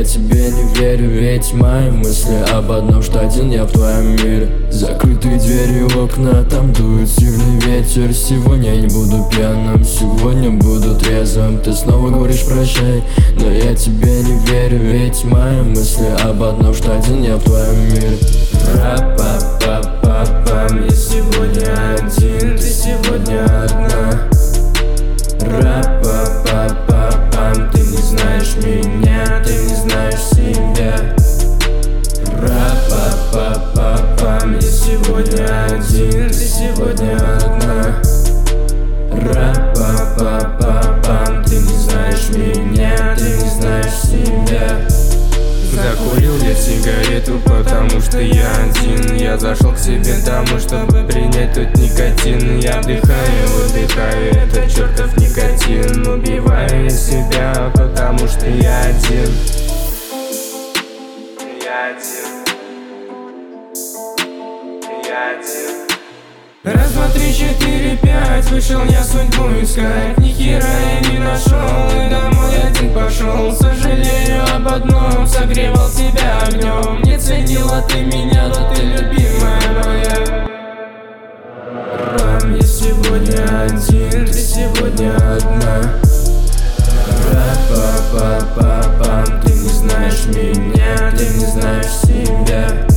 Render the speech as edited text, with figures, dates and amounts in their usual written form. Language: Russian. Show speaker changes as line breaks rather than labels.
тебе не верю, ведь мои мысли об одном, что один я в твоем мире. Закрытые двери, окна, там дует сильный ветер. Сегодня я не буду пьяным, сегодня буду трезвым. Ты снова говоришь прощай, но я тебе не верю, ведь мои мысли об одном, что один я в твоем мире. Ра-па-па-па-пам, я сегодня один, ты сегодня одна. Ра-па-па-па-пам, ты не знаешь меня, ты не знаешь себя. Ра-па-па-па-пам, я сегодня один, ты сегодня одна. Ра-па-па-па-пам, ты не знаешь меня, ты не знаешь себя.
Закурил я сигарету, потому что я один. Я зашел к себе домой, чтобы принять тот никотин. Я вдыхаю, выдыхаю этот чертов никотин. Убиваю себя, потому что я один. Я один. Я один. Раз, два, три, четыре, пять. Вышел я судьбу искать, ни хера я не нашел, и домой один пошел. Сожалею об одном, согревал себя огнем. Не ценила ты меня, но ты любимая моя.
Я сегодня один, ты сегодня одна. Ра-па-па-па-пам, ты не знаешь меня, ты не знаешь себя.